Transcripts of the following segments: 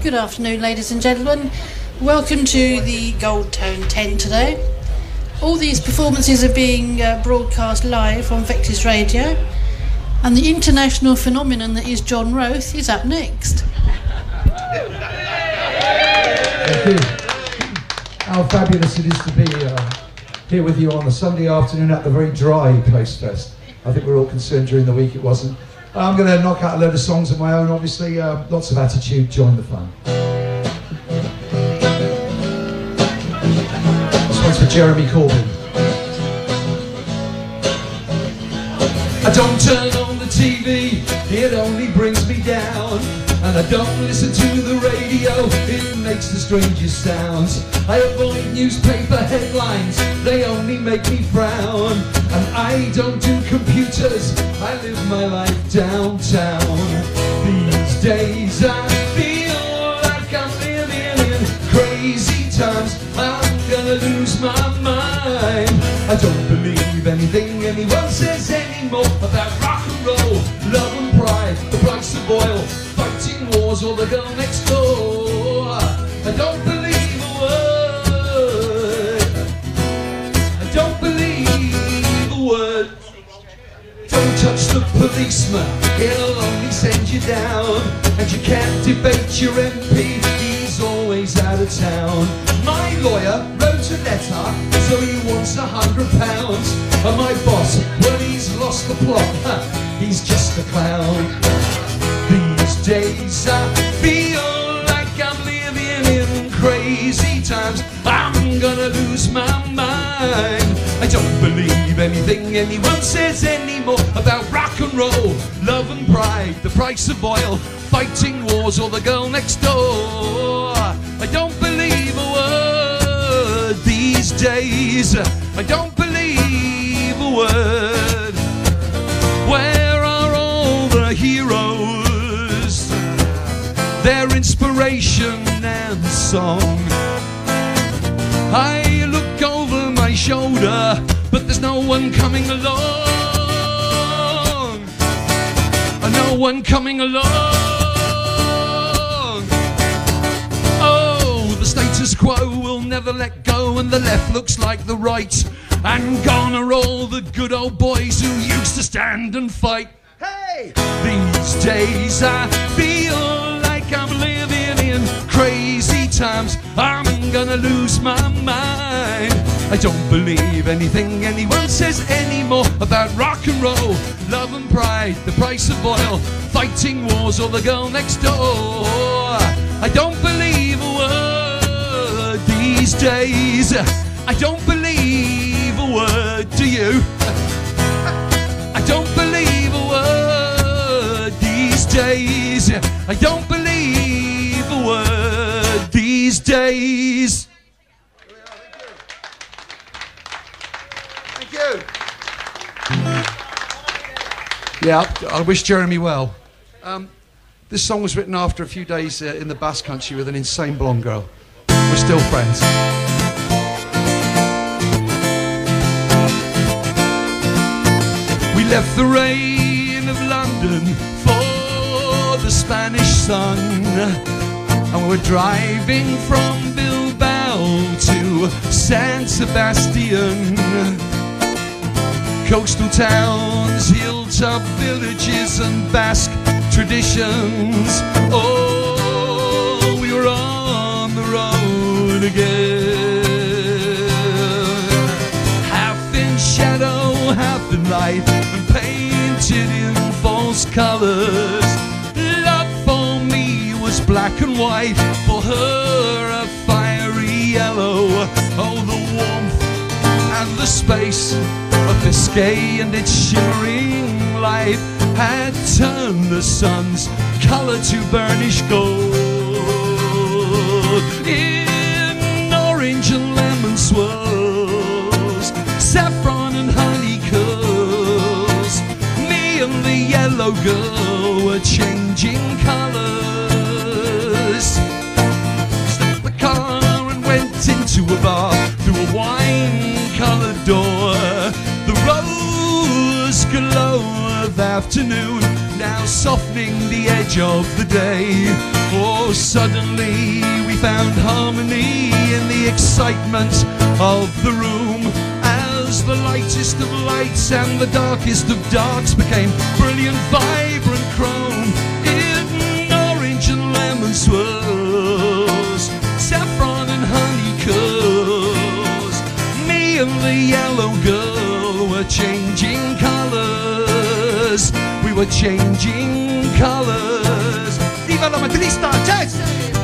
Good afternoon, ladies and gentlemen. Welcome to the Gold Tone tent today. All these performances are being broadcast live on Vectis Radio, and the international phenomenon that is John Roth is up next. Thank you. How fabulous it is to be here with you on a Sunday afternoon at the very dry Place Fest. I think we're all concerned during the week it wasn't. I'm going to knock out a load of songs of my own, obviously. Lots of attitude, join the fun. This one's for Jeremy Corbyn. I don't turn on the TV, it only brings me down. And I don't listen to the radio, it makes the strangest sounds. I avoid newspaper headlines, they only make me frown. And I don't do computers, I live my life downtown. These days I feel like I'm living in crazy times. I'm gonna lose my mind. I don't believe anything anyone says anymore about rock and roll, love and pride, the price of oil, fighting wars, or the girl next door. I don't believe a word. I don't believe a word. Don't touch the policeman, he'll only send you down. And you can't debate your MP, he's always out of town. My lawyer wrote a letter, so he wants £100. And my boss, well, he's lost the plot, he's just a clown. These days I feel like I'm living in crazy times. I'm gonna lose my mind. I don't believe anything anyone says anymore about rock and roll, love and pride, the price of oil, fighting wars, or the girl next door. I don't believe a word these days. I don't believe a word. Where are all the heroes, their inspiration and song? I look over my shoulder, but there's no one coming along. No one coming along. Oh, the status quo will never let go, and the left looks like the right. And gone are all the good old boys who used to stand and fight. Hey! These days I feel like I'm living in crazy times. I'm gonna lose my mind. I don't believe anything anyone says anymore about rock and roll, love and pride, the price of oil, fighting wars, or the girl next door. I don't believe a word these days. I don't believe a word, do you? I don't believe a word these days. I don't believe a word these days. Thank you. Yeah, I wish Jeremy well. This song was written after a few days in the Basque Country with an insane blonde girl. We're still friends. We left the rain of London for the Spanish sun, and we're driving from Bilbao to San Sebastian. Coastal towns, hilltop villages, and Basque traditions. Oh, we were on the road again, half in shadow, half in light, and painted in false colours. Love for me was black and white, for her a fiery yellow. Oh, the warmth and the space of Biscay and its shimmering light had turned the sun's colour to burnished gold. In orange and lemon swirls, saffron and honey curls, me and the yellow girl were changing colours. Stopped the car and went into a bar, through a wine-coloured door. The rose glow of afternoon now softening the edge of the day. Oh, suddenly we found harmony in the excitement of the room, as the lightest of lights and the darkest of darks became brilliant, vibrant chrome in orange and lemon swirls, saffron and honeycombs. Me and the yellow girl were changing colours. We were changing colours. Viva la matrista! Yes!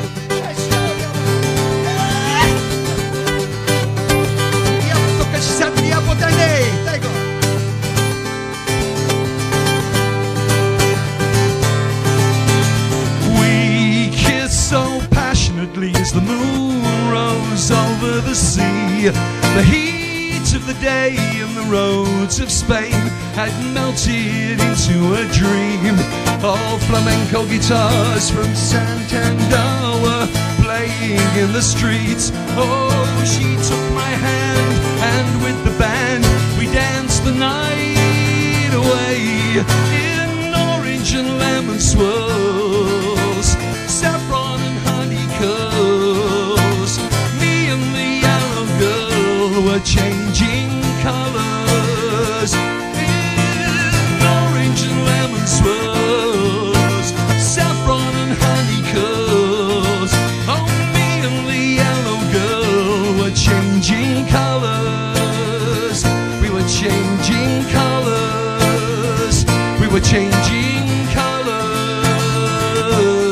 We kissed so passionately as the moon rose over the sea. The heat of the day and the roads of Spain had melted into a dream. All flamenco guitars from Santander were playing in the streets. Oh, she took my hand, and with the band we danced the night away in orange and lemon swirls, saffron and honeycombs. Me and the yellow girl were changing colours in orange and lemon swirls, saffron and honeycombs. Oh, me and the yellow girl were changing colours. We were changing colours. We were changing colours.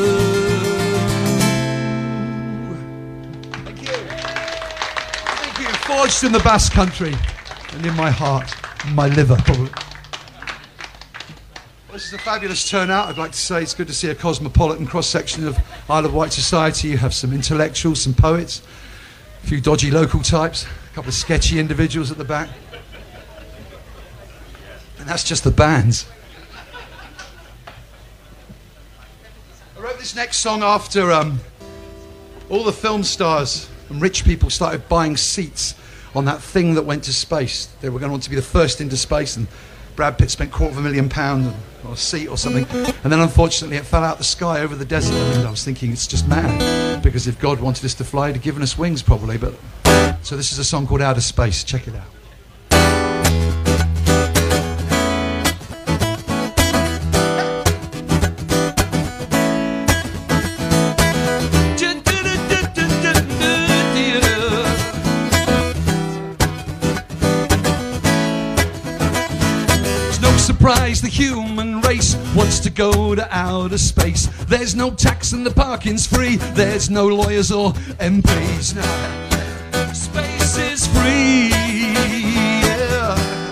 Thank you. Thank you. Forged in the Basque Country and in my heart, my liver probably. This is a fabulous turnout. I'd like to say it's good to see a cosmopolitan cross-section of Isle of Wight society. You have some intellectuals, some poets, a few dodgy local types, a couple of sketchy individuals at the back. And that's just the bands. I wrote this next song after all the film stars and rich people started buying seats on that thing that went to space. They were going to want to be the first into space, and Brad Pitt spent £250,000 on a seat or something, and then unfortunately it fell out the sky over the desert, and I was thinking it's just mad, because if God wanted us to fly, he'd have given us wings probably. But so this is a song called Outer Space. Check it out. Surprise, the human race wants to go to outer space. There's no tax and the parking's free. There's no lawyers or MPs. No, space is free. Yeah.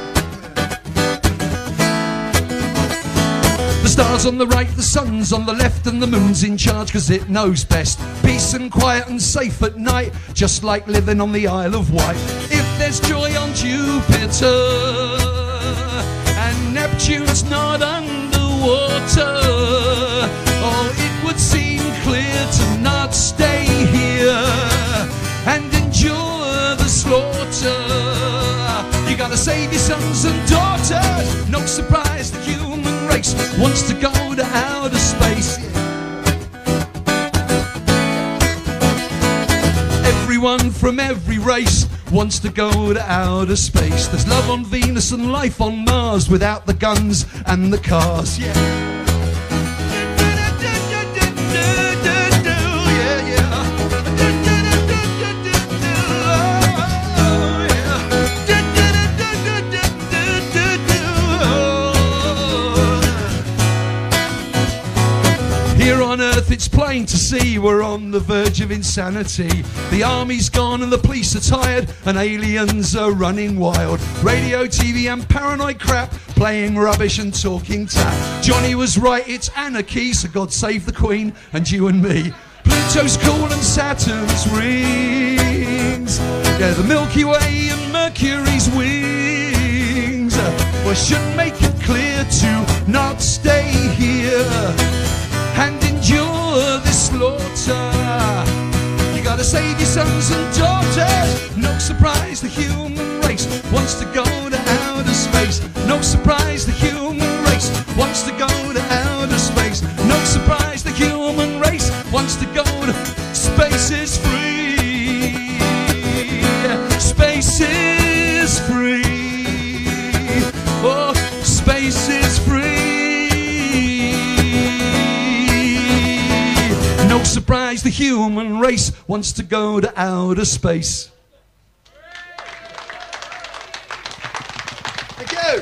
The stars on the right, the sun's on the left, and the moon's in charge because it knows best. Peace and quiet and safe at night, just like living on the Isle of Wight. If there's joy on Jupiter and Neptune's not underwater, oh, it would seem clear to not stay here and endure the slaughter. You gotta save your sons and daughters. No surprise, the human race wants to go to outer space. Everyone from every race wants to go to outer space. There's love on Venus and life on Mars without the guns and the cars. Yeah. Here on Earth it's plain to see we're on the verge of insanity. The army's gone and the police are tired, and aliens are running wild. Radio, TV and paranoid crap, playing rubbish and talking tap. Johnny was right, it's anarchy, so God save the Queen and you and me. Pluto's cool and Saturn's rings, yeah, the Milky Way and Mercury's wings. Well, should make it clear to not stay here and endure this slaughter. You gotta save your sons and daughters. No surprise, the human race wants to go to outer space. No surprise, the human race wants to go to outer space. No surprise, the human race wants Space is free. Space is free. Oh, space is free. No surprise, the human race wants to go to outer space. Thank you.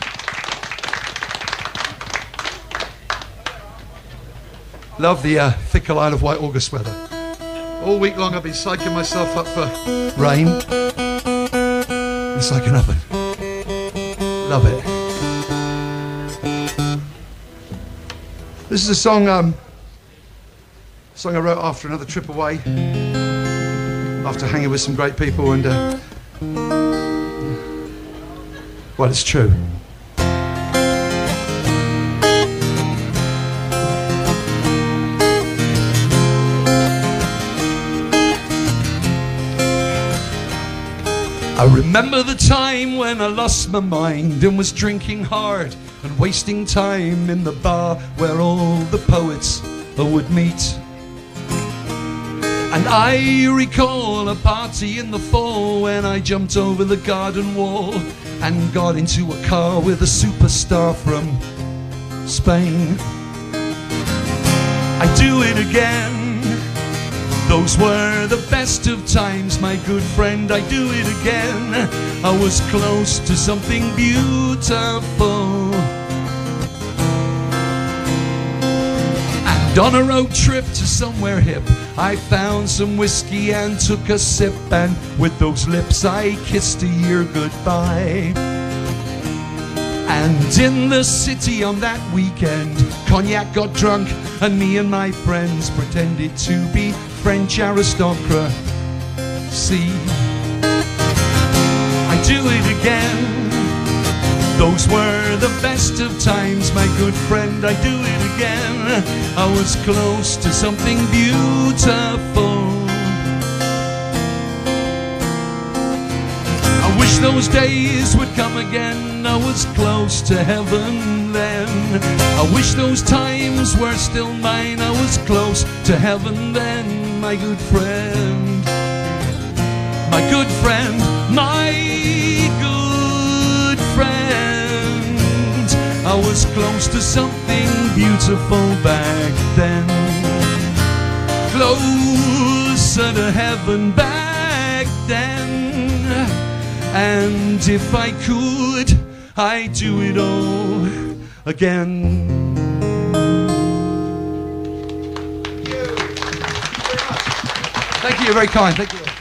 Love the fickle Isle of Wight August weather. All week long I've been psyching myself up for rain. It's like an oven. Love it. This is a song I wrote after another trip away, after hanging with some great people, and well, it's true. I remember the time when I lost my mind and was drinking hard and wasting time in the bar where all the poets would meet. And I recall a party in the fall when I jumped over the garden wall and got into a car with a superstar from Spain. I'd do it again. Those were the best of times, my good friend. I'd do it again. I was close to something beautiful. And on a road trip to somewhere hip, I found some whiskey and took a sip, and with those lips I kissed a year goodbye. And in the city on that weekend, cognac got drunk and me and my friends pretended to be French aristocracy. I do it again. Those were the best of times, my good friend. I do it again. I was close to something beautiful. I wish those days would come again. I was close to heaven then. I wish those times were still mine. I was close to heaven then, my good friend. My good friend, my good friend. I was close to something beautiful back then. Closer to heaven back then. And if I could, I'd do it all again. Thank you, you're very kind. Thank you.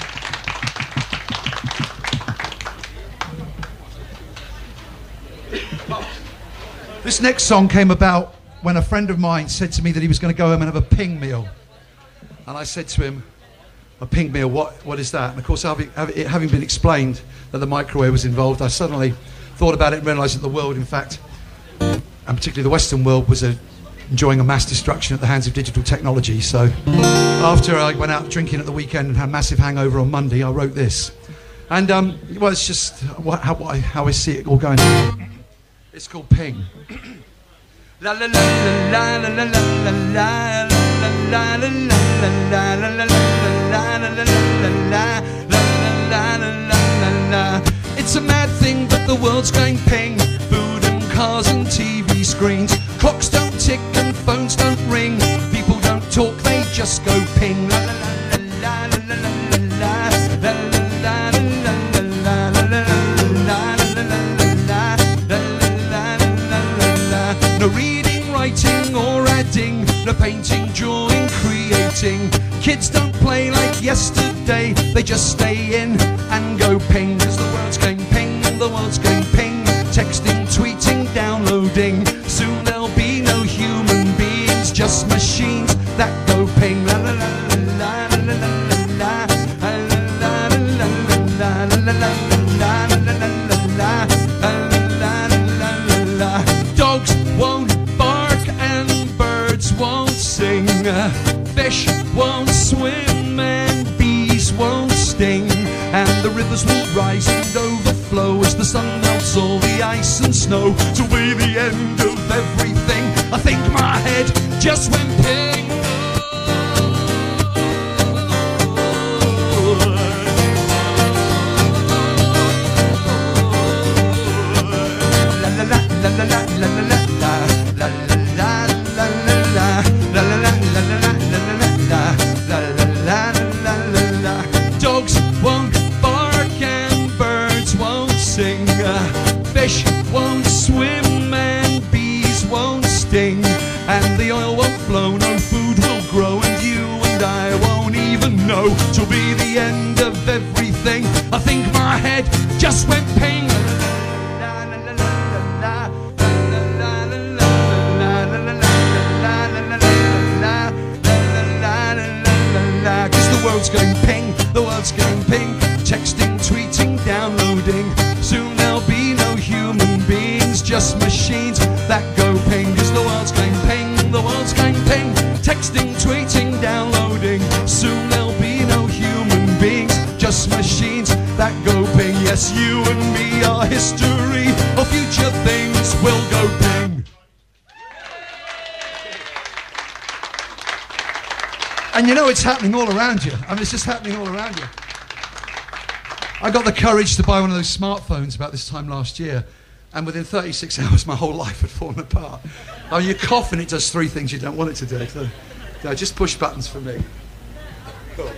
This next song came about when a friend of mine said to me that he was going to go home and have a ping meal. And I said to him, a ping meal, what is that? And of course, having been explained that the microwave was involved, I suddenly thought about it and realised that the world, in fact, and particularly the Western world, was enjoying a mass destruction at the hands of digital technology. So after I went out drinking at the weekend and had a massive hangover on Monday, I wrote this. And, well, it's just how I see it all going. It's called Ping. La la la la la la la la la la la. It's a mad thing, but the world's going ping. Food and cars and TV screens. Clocks don't tick and phones don't ring. People don't talk, they just go ping. La la la la la la la la la. No reading, writing or adding. No painting, drawing, creating. Kids don't play like yesterday. They just stay in and go ping. Cause the world's going ping, the world's going ping. Texting, tweeting, downloading. Soon there'll be no human beings, just machines that go ping. La la la la la la la la. Dogs won't bark and birds won't sing. Fish won't swim and bees won't sting. And the rivers will rise and overflow as the sun melts all the ice and snow. To be the end of everything, I think my head just went ping. know till be the end of everything. I think my head just went ping. Cause the world's going ping, the world's going ping. Texting, tweeting, downloading. Soon there'll be no human beings, just machines that go ping. Cause the world's going ping, the world's going ping. Texting, tweeting, downloading. Soon there'll be no human beings, just machines that go ping. Yes, you and me are history, or future things will go ping. And you know it's happening all around you. I mean, it's just happening all around you. I got the courage to buy one of those smartphones about this time last year, and within 36 hours my whole life had fallen apart. I mean, you cough and it does 3 things you don't want it to do. So just push buttons for me. Cool.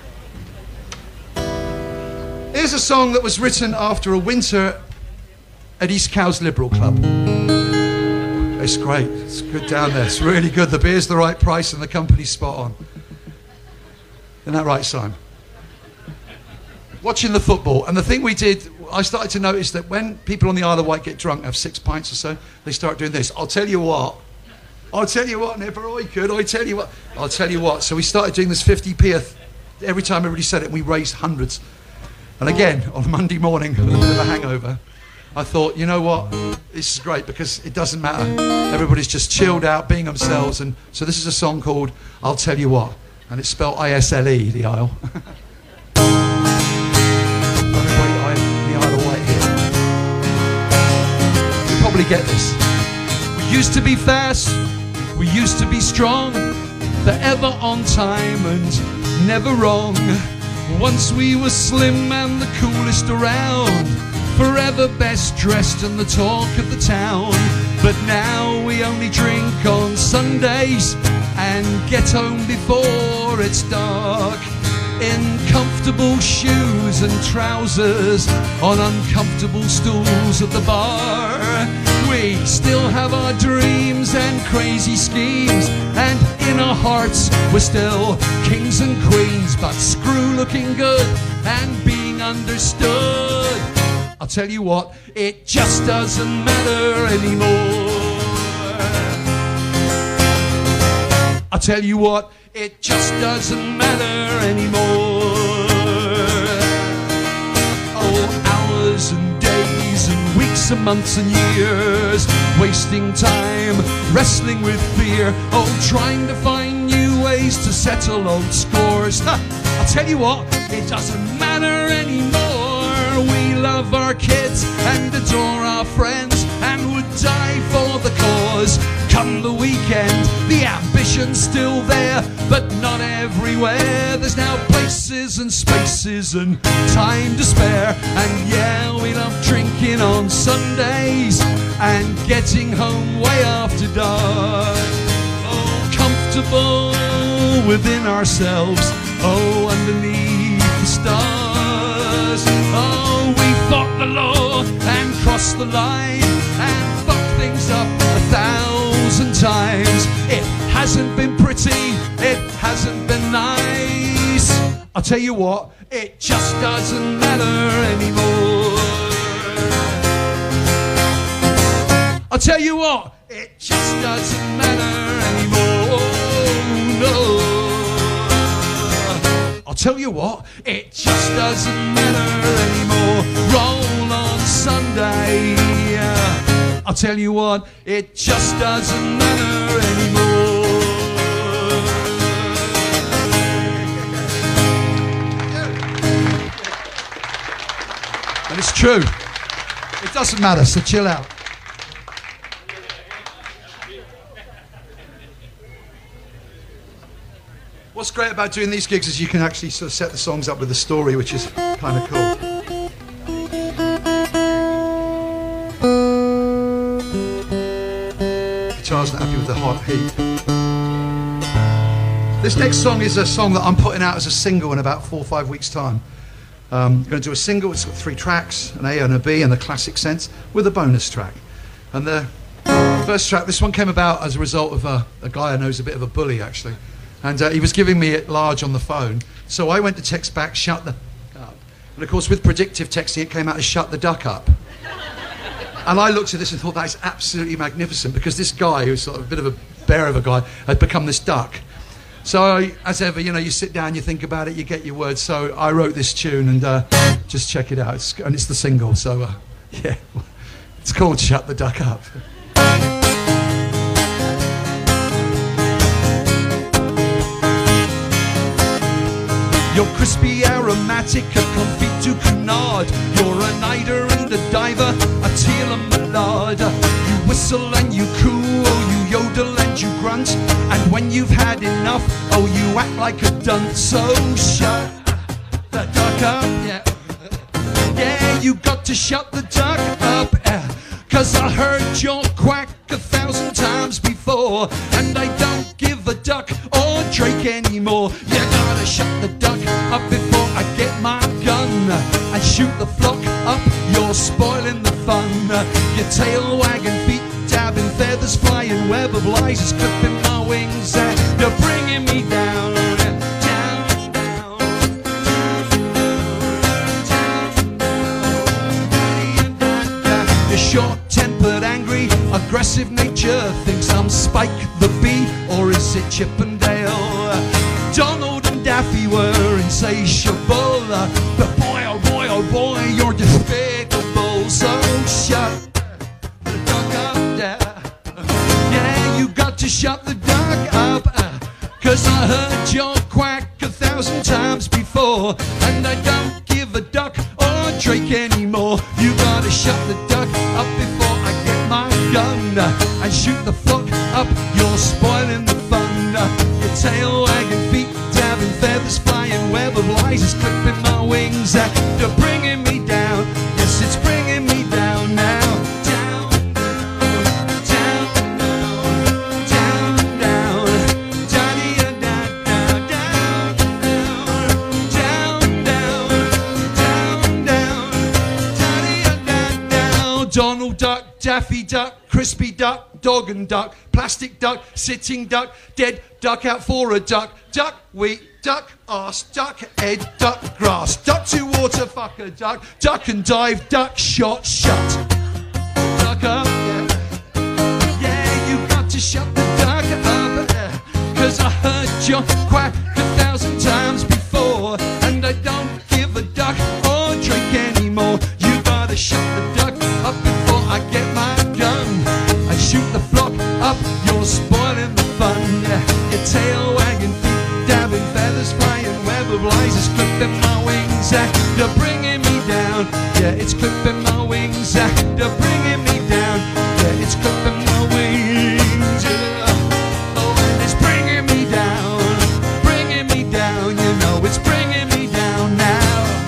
Here's a song that was written after a winter at East Cowes Liberal Club. It's great. It's good down there. It's really good. The beer's the right price and the company's spot on. Isn't that right, Simon? Watching the football, and the thing we did, I started to notice that when people on the Isle of Wight get drunk, have 6 pints or so, they start doing this. I'll tell you what, Nipper, I could, I tell you what. I'll tell you what. So we started doing this 50p every time everybody said it, we raised hundreds. And again, on Monday morning, with a bit of a hangover, I thought, you know what, this is great because it doesn't matter. Everybody's just chilled out, being themselves. And so this is a song called I'll Tell You What. And it's spelled I-S-L-E, the Isle. Everybody, the Isle of Wight here. You probably get this. We used to be fast, we used to be strong, forever on time and never wrong. Once we were slim and the coolest around, forever best dressed and the talk of the town. But now we only drink on Sundays and get home before it's dark, in comfortable shoes and trousers, on uncomfortable stools at the bar. We still have our dreams and crazy schemes, and in our hearts we're still kings and queens. But screw looking good and being understood, I'll tell you what, it just doesn't matter anymore. I'll tell you what, it just doesn't matter anymore. Oh, hours and days and weeks and months and years, wasting time, wrestling with fear. Oh, trying to find new ways to settle old scores. I'll tell you what, it doesn't matter anymore. We love our kids and adore our friends and would die for the cause. Come the weekend, the ambition's still there, but not everywhere. There's now places and spaces and time to spare. And yeah, we love drinking on Sundays and getting home way after dark. Oh, comfortable within ourselves, oh, underneath the stars. Oh, we fought the law and crossed the line and fucked things up 1,000 times. It hasn't been pretty, it hasn't been nice. I'll tell you what, it just doesn't matter anymore. I'll tell you what, it just doesn't matter anymore. No. I'll tell you what, it just doesn't matter anymore. Roll on Sunday. I'll tell you what, it just doesn't matter anymore. And it's true. It doesn't matter, so chill out. What's great about doing these gigs is you can actually sort of set the songs up with a story, which is kind of cool. Guitar's not happy with the hot heat. This next song is a song that I'm putting out as a single in about 4 or 5 weeks' time. I'm going to do a single. It's got 3 tracks, an A and a B in the classic sense, with a bonus track. And the first track, this one came about as a result of a guy I know who's a bit of a bully, actually. And he was giving me it large on the phone. So I went to text back, shut the up. And of course, with predictive texting, it came out as shut the duck up. And I looked at this and thought, that is absolutely magnificent, because this guy, who's sort of a bit of a bear of a guy, had become this duck. So, as ever, you know, you sit down, you think about it, you get your words. So I wrote this tune, and just check it out. It's the single, so yeah. It's called Shut the Duck Up. You're crispy, aromatic, a confit to canard. You're a nighter and a diver, a teal and mallard. You whistle and you coo, oh, you yodel and you grunt. And when you've had enough, oh, you act like a dunce. So shut the duck up, yeah. Yeah, you got to shut the duck up, yeah. 'Cause I heard your quack 1,000 times before, and I don't give a duck or drake anymore. You gotta shut the duck up before I get my gun and shoot the flock up. You're spoiling the fun. Your tail wagging, feet dabbing, feathers flying, web of lies is clipping my wings, and you're bringing me down. Short-tempered, angry, aggressive nature thinks I'm Spike the Bee, or is it Chip and Dale? Donald and Daffy were insatiable, but boy, oh boy, oh boy, you're despicable. So shut the duck up, yeah. Yeah, you got to shut the duck up, 'cause I heard your quack 1,000 times before, and I don't give a duck or drake anymore. You gotta shut the duck up before I get my gun and shoot the flock up. You're spoiling the fun. Your tail wagging, feet dabbing, feathers flying, web of lies is clipping my wings. You're bringing me down. Yes, it's bringing me down now. Donald Duck, Daffy Duck, Crispy Duck, Dog and Duck, Plastic Duck, Sitting Duck, Dead Duck out for a duck, Duck wheat, Duck arse, Duck head, Duck grass, Duck to water, fuck a duck, Duck and dive, Duck shot, shut. Duck up, yeah. Yeah, you got to shut the duck up, yeah. 'Cause I heard your quack 1,000 times before, and I don't give a duck or drink anymore. You gotta shut the duck up before I get my gun and shoot the flock up. You're spoiling the fun, yeah. Your tail wagging, feet dabbing, feathers flying, web of lies is clipping my wings. You're bringing me down, yeah, it's clipping my wings. You're bringing me down, yeah, it's clipping my wings. Yeah. Oh, and it's bringing me down, you know, it's bringing me down now.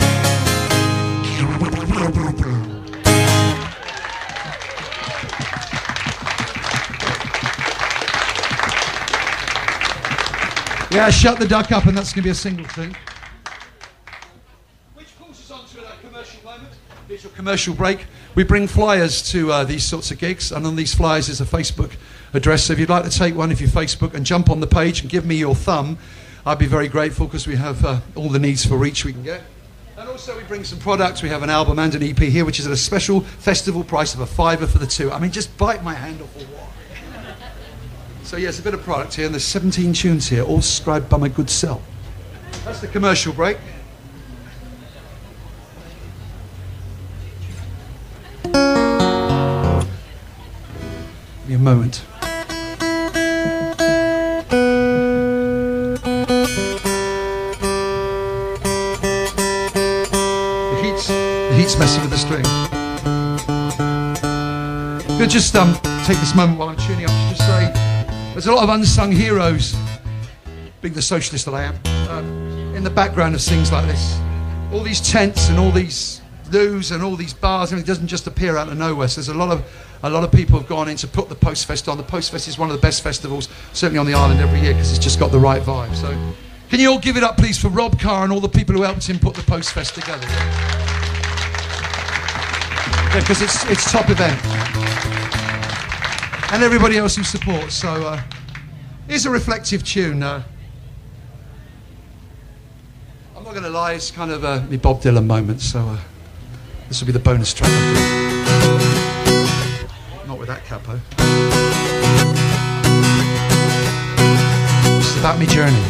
Yeah, shut the duck up, and that's going to be a single thing. Which pulls us on to a commercial moment. Here's your commercial break. We bring flyers to these sorts of gigs, and on these flyers is a Facebook address. So if you'd like to take one of your Facebook and jump on the page and give me your thumb, I'd be very grateful, because we have all the needs for reach we can get. And also we bring some products. We have an album and an EP here, which is at a special festival price of $5 for the two. I mean, just bite my hand off or what? So yes, a bit of product here, and there's 17 tunes here, all subscribed by my good self. That's the commercial break. Give me a moment. The heat's messing with the string. I'm going to just take this moment while I'm tuning up to just say, there's a lot of unsung heroes, being the socialist that I am, in the background of things like this. All these tents and all these loos and all these bars, and it doesn't just appear out of nowhere. So there's a lot of people have gone in to put the Post Fest on. The Post Fest is one of the best festivals, certainly on the island every year, because it's just got the right vibe. So can you all give it up, please, for Rob Carr and all the people who helped him put the Post Fest together? Yeah, because it's top event. And everybody else who supports. So here's a reflective tune. I'm not going to lie, it's kind of me Bob Dylan moment, so this will be the bonus track. Not with that capo. This is about me journey.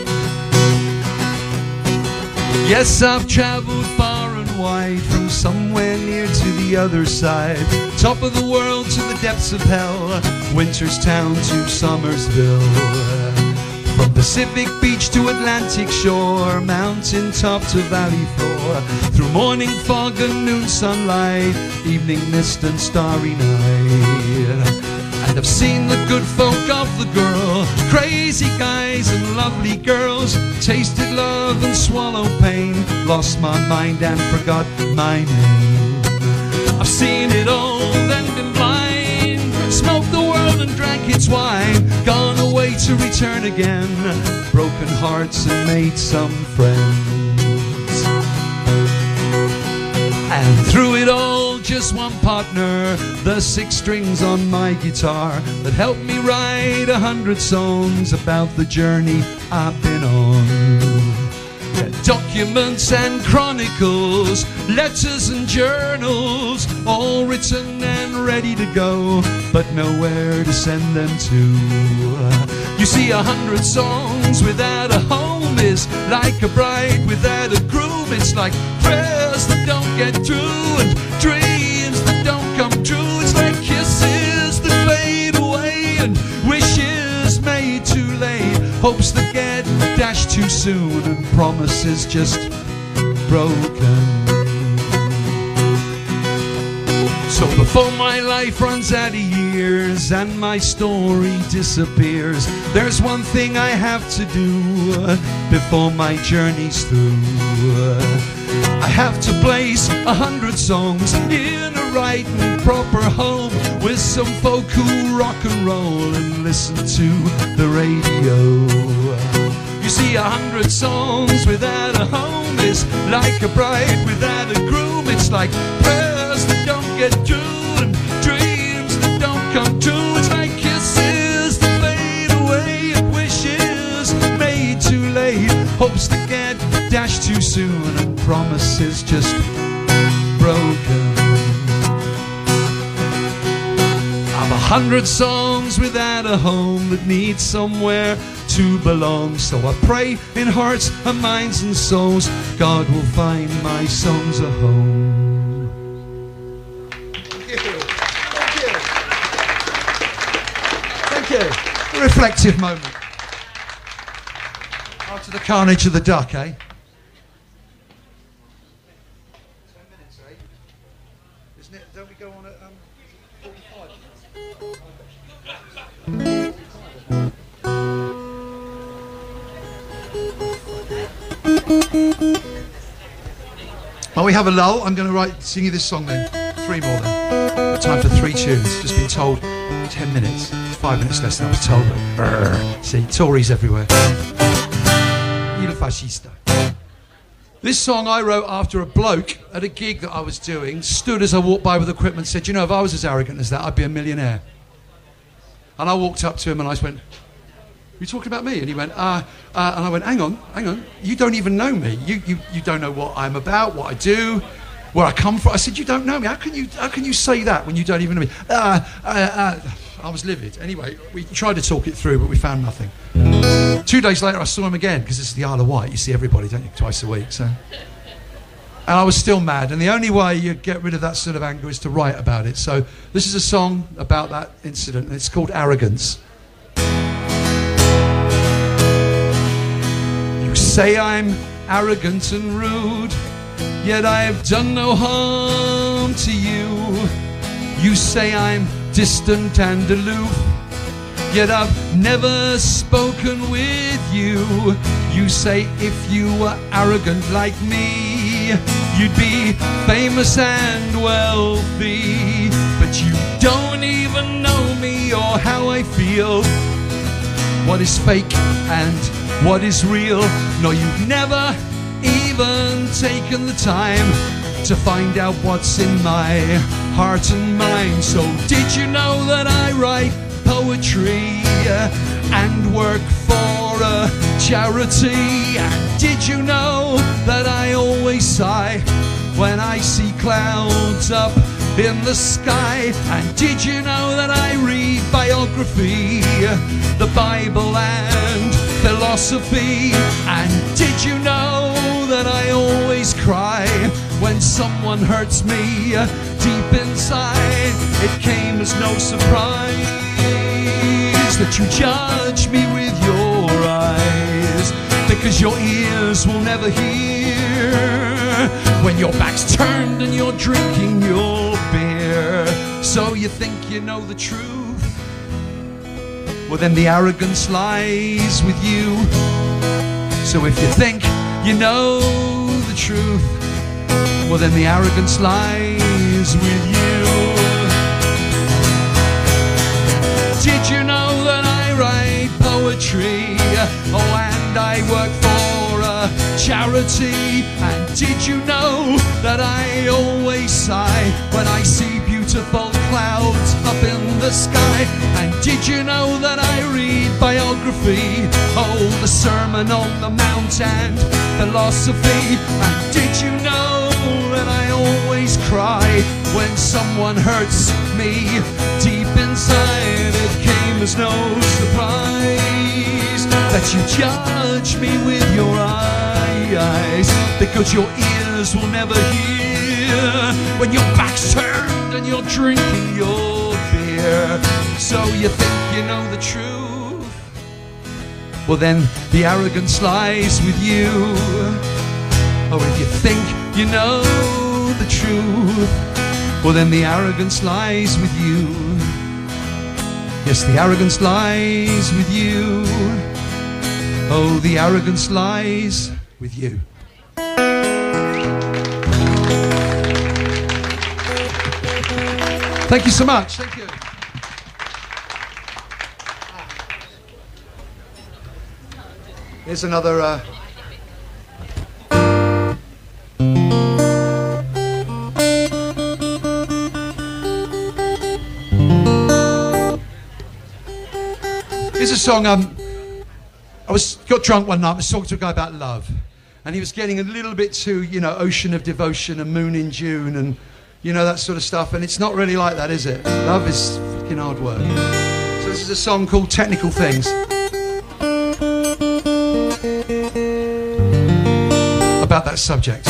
Yes, I've travelled far and wide, from somewhere near to the other side, top of the world to the depths of hell, winter's town to Somersville. From Pacific beach to Atlantic shore, mountain top to valley floor, through morning fog and noon sunlight, evening mist and starry night. And I've seen the good folk of the girl, crazy guys and lovely girls, tasted love and swallowed pain, lost my mind and forgot my name. I've seen it all, then been blind, smoked the world and drank its wine, gone away to return again, broken hearts and made some friends. And through it all, just one partner, the 6 strings on my guitar, that helped me write 100 songs about the journey I've been on. Documents and chronicles, letters and journals, all written and ready to go, but nowhere to send them to. You see, 100 songs without a home is like a bride without a groom. It's like prayers that don't get through and dreams that don't come true. It's like kisses that fade away and wishes made too late, hopes that get dashed too soon and promises just broken. So before my life runs out of years and my story disappears, there's one thing I have to do before my journey's through. I have to place 100 songs in a right and proper home with some folk who rock and roll and listen to the radio. You see, 100 songs without a home is like a bride without a groom. It's like prayers that don't get through and dreams that don't come true. It's like kisses that fade away and wishes made too late, hopes that get dashed too soon and promises just broken. I've 100 songs without a home that need somewhere to belong. So I pray in hearts and minds and souls, God will find my songs a home. Thank you. Thank you. Thank you. A reflective moment. After the carnage of the duck, eh? 10 minutes, eh? Isn't it? Don't we go on at 45? While we have a lull, I'm going to sing you this song then. 3 more then. Got time for 3 tunes. Just been told 10 minutes. It's 5 minutes less than I was told. But see, Tories everywhere. Il fascista. This song I wrote after a bloke at a gig that I was doing stood as I walked by with equipment and said, you know, if I was as arrogant as that, I'd be a millionaire. And I walked up to him and I just went, you talking about me? And he went, and I went, hang on, you don't even know me. You don't know what I'm about, what I do, where I come from. I said, you don't know me. How can you say that when you don't even know me? I was livid. Anyway, we tried to talk it through, but we found nothing. 2 days later, I saw him again, because it's the Isle of Wight. You see everybody, don't you, twice a week. So, and I was still mad. And the only way you get rid of that sort of anger is to write about it. So this is a song about that incident, and it's called Arrogance. You say I'm arrogant and rude, yet I have done no harm to you. You say I'm distant and aloof, yet I've never spoken with you. You say if you were arrogant like me, you'd be famous and wealthy. But you don't even know me or how I feel, what is fake and what is real. No, you've never even taken the time to find out what's in my heart and mind. So did you know that I write poetry and work for a charity? And did you know clouds up in the sky. And did you know that I read biography, the Bible and philosophy? And did you know that I always cry when someone hurts me deep inside? It came as no surprise that you judge me with your eyes, because your ears will never hear when your back's turned and you're drinking your beer. So you think you know the truth? Well, then the arrogance lies with you. So if you think you know the truth, well, then the arrogance lies with you. Did you know that I write poetry? Oh, and I work for a charity. And did you know that I always sigh when I see beautiful clouds up in the sky? And did you know that I read biography, oh, the Sermon on the Mount and philosophy? And did you know that I always cry when someone hurts me deep inside? It came as no surprise that you judge me with your eyes, because your ears will never hear when your back's turned and you're drinking your beer. So you think you know the truth? Well, then the arrogance lies with you. Or if you think you know the truth, well, then the arrogance lies with you. Yes, the arrogance lies with you. Oh, the arrogance lies with you. Thank you so much. Thank you. Here's another... Here's a song. I got drunk one night. I was talking to a guy about love, and he was getting a little bit too, you know, Ocean of Devotion and Moon in June and, you know, that sort of stuff. And it's not really like that, is it? Love is fucking hard work. So this is a song called Technical Things, about that subject.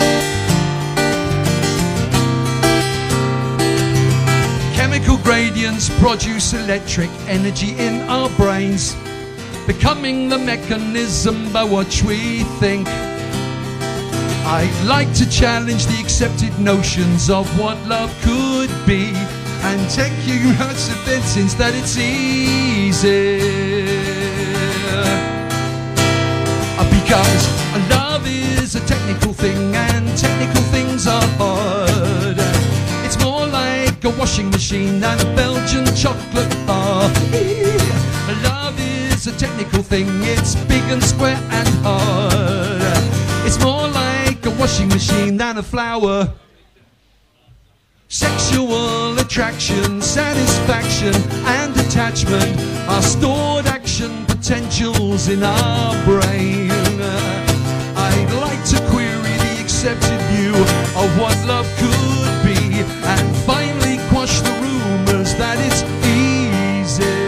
Chemical gradients produce electric energy in our brains, becoming the mechanism by which we think. I'd like to challenge the accepted notions of what love could be, and take you out to Benson's that it's easy. Because love is a technical thing, and technical things are hard. It's more like a washing machine than a Belgian chocolate bar. Love is a technical thing, it's big and square and hard. It's more like a washing machine than a flower. Sexual attraction, satisfaction and attachment are stored action potentials in our brain. I'd like to query the accepted view of what love could be, and finally quash the rumors that it's easy.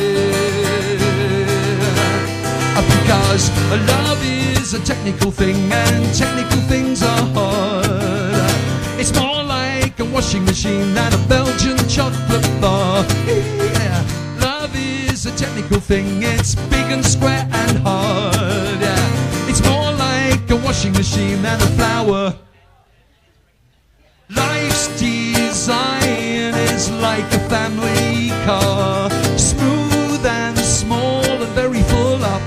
Because love is a technical thing, and technical things are hard. It's more like a washing machine than a Belgian chocolate bar. Yeah. Love is a technical thing, it's big and square and hard. Yeah. It's more like a washing machine than a flower. Life's design is like a family car, smooth and small and very full up.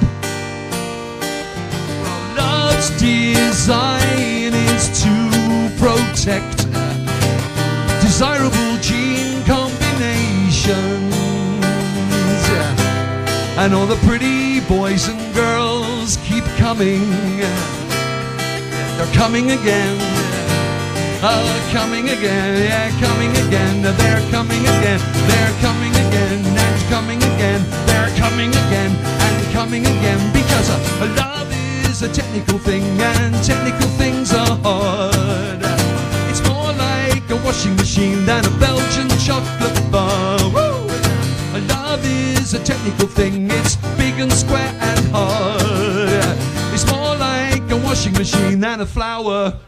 Love's design is to protect desirable gene combinations. And all the pretty boys and girls keep coming. They're coming again. Coming again, yeah, coming again. They're coming again. They're coming again and coming again. They're coming again and coming again. Because love is a technical thing, and technical things are hard. It's more washing machine than a Belgian chocolate bar. Woo! Love is a technical thing, it's big and square and hard. It's more like a washing machine than a flower.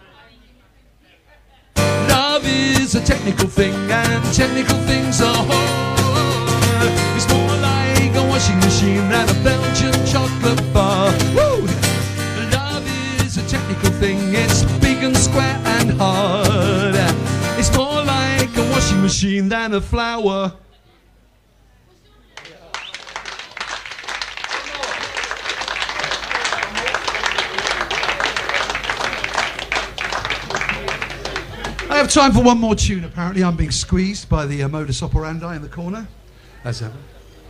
Love is a technical thing and technical things are hard. It's more like a washing machine than a Belgian chocolate bar. Woo! Love is a technical thing, it's big and square and hard. It's more like a washing machine than a flower. I have time for one more tune. Apparently I'm being squeezed by the modus operandi in the corner, as ever.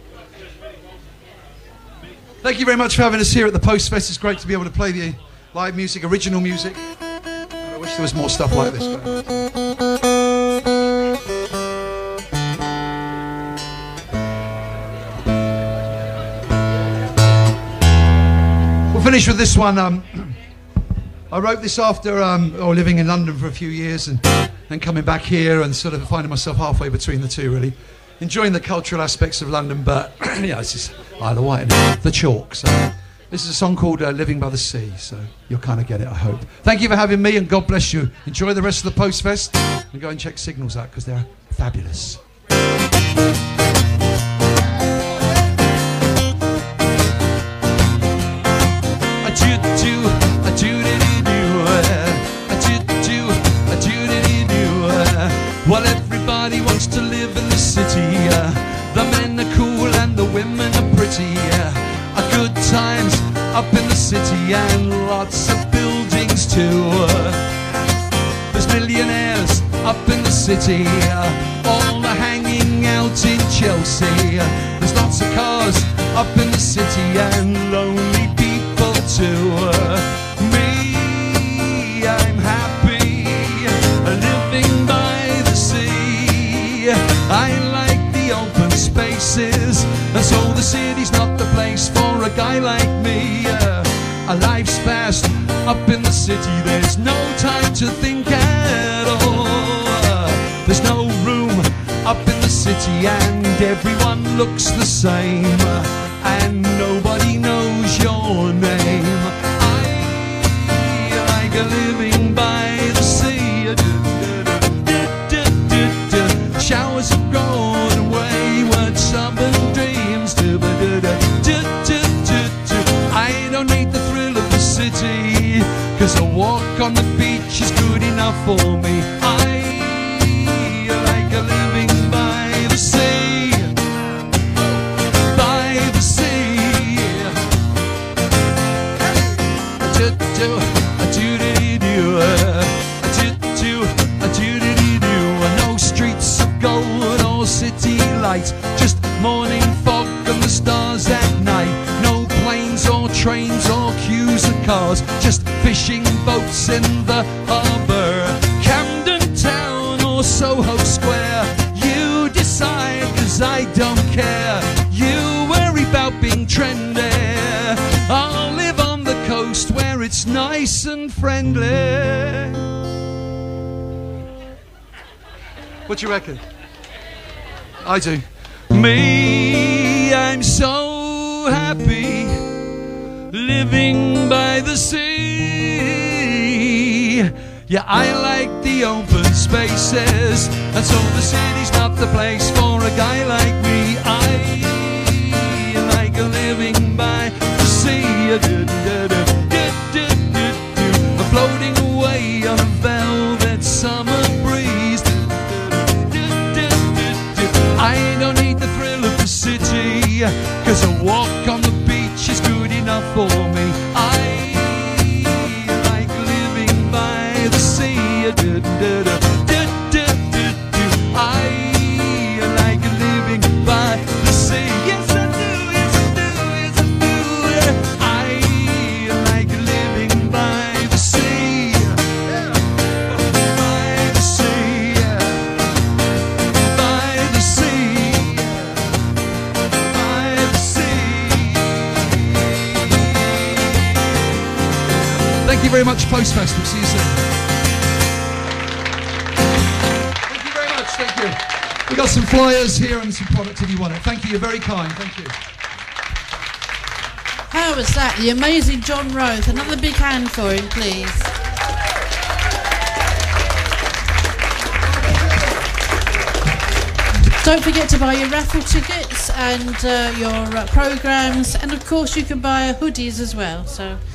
Thank you very much for having us here at the Post Fest. It's great to be able to play the live music, original music. And I wish there was more stuff like this. We'll finish with this one. I wrote this after living in London for a few years and coming back here and sort of finding myself halfway between the two, really. Enjoying the cultural aspects of London, but yeah, it's just Isle of Wight and the chalk. So this is a song called Living by the Sea, so you'll kind of get it, I hope. Thank you for having me, and God bless you. Enjoy the rest of the Post Fest, and go and check Signals out, because they're fabulous. Well, everybody wants to live in the city. The men are cool and the women are pretty. Good times up in the city and lots of buildings too. There's millionaires up in the city, all are hanging out in Chelsea. There's lots of cars up in the city and lonely people too. Me, I'm happy living by the sea. I like the open spaces, and so the city's not the place for a guy like me. Our life's fast up in the city, there's no time to think at all. There's no room up in the city and everyone looks the same, and nobody knows your name. I like a living by the sea. Showers have gone away, what summer dreams do. I don't need the thrill of the city, 'cause a walk on the beach is good enough for me. I like a living by the sea. By the sea. No streets of gold or city lights, just morning fog and the stars at night. No planes or trains or queues of cars, just fishing boats in the harbour. Camden Town or Soho Square, you decide, 'cause I don't care. You worry about being trendy, I'll live on the coast where it's nice and friendly. What do you reckon? I do. Me, I'm so happy living by the sea. Yeah, I like the open spaces, and so the city's not the place for a guy like me. I like a living by the sea. Floating away on a velvet summer breeze. I don't need the thrill of the city, 'cause a walk on the beach is good enough for me. I like living by the sea. I like living by the sea. Yes I do, yes I do, yes I do. I like living by the sea. By the sea. By the sea. By the sea. Thank you very much, Postfest. We'll see you soon. Thank you. We've got some flyers here and some product if you want it. Thank you. You're very kind. Thank you. How was that? The amazing John Roth. Another big hand for him, please. Don't forget to buy your raffle tickets and your programmes, and of course you can buy hoodies as well. So